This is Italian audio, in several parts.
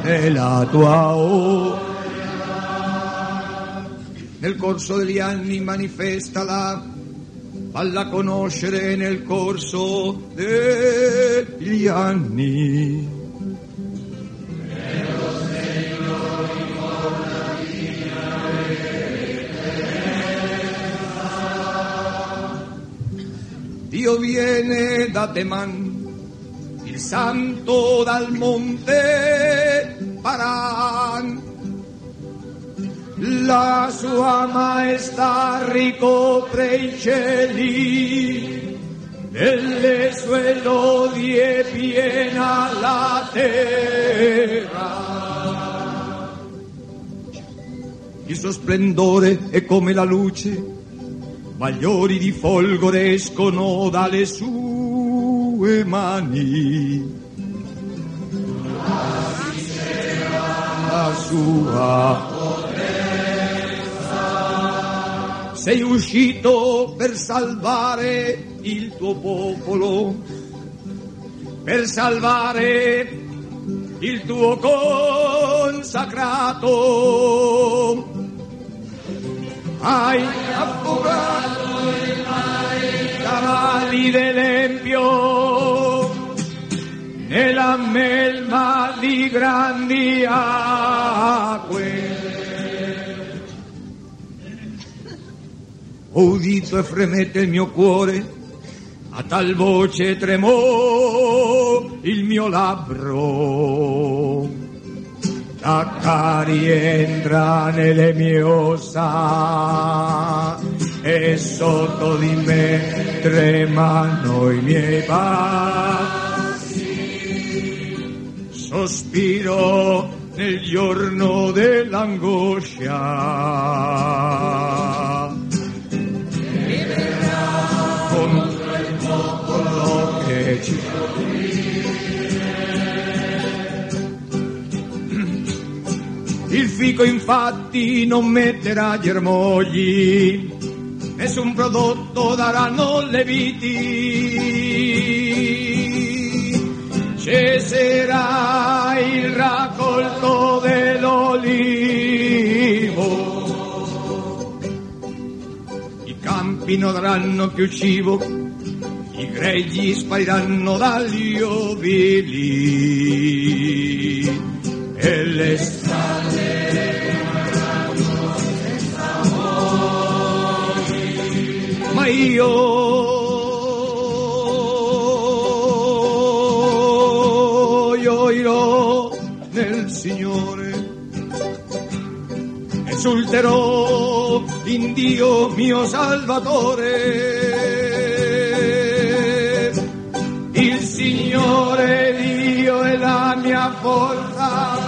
della tua opera. Nel corso degli anni manifestala, falla conoscere nel corso degli anni. Dio viene da Teman, il santo dal monte Paran. La sua maestà ricopre i cieli, delle sue lodi è piena la terra. Il suo splendore è come la luce, bagliori di folgore escono dalle sue mani. La sua sei uscito per salvare il tuo popolo, per salvare il tuo consacrato. Hai affogato il mare, i cavalli dell'Empio, nella melma di grandi acque. Ho udito e fremette il mio cuore, a tal voce tremò il mio labbro. La rientra nelle mie ossa e sotto di me tremano i miei passi. Sospiro nel giorno dell'angoscia. Contro il popolo che ci il fico infatti non metterà germogli, nessun prodotto daranno le viti. Cesserà il raccolto dell'olivo, i campi non daranno più cibo, i greggi spariranno dagli ovili e le strade ma io irò nel Signore, esulterò in Dio mio Salvatore. Il Signore Dio è la mia forza,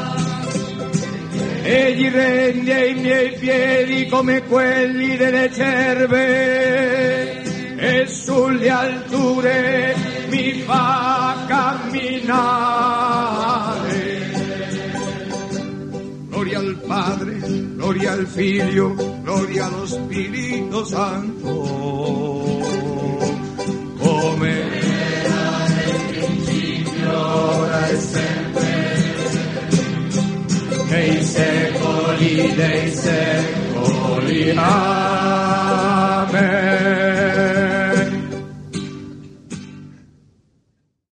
egli rende i miei piedi come quelli delle cerve e sulle alture mi fa camminare. Gloria al Padre, gloria al Figlio, gloria allo Spirito Santo.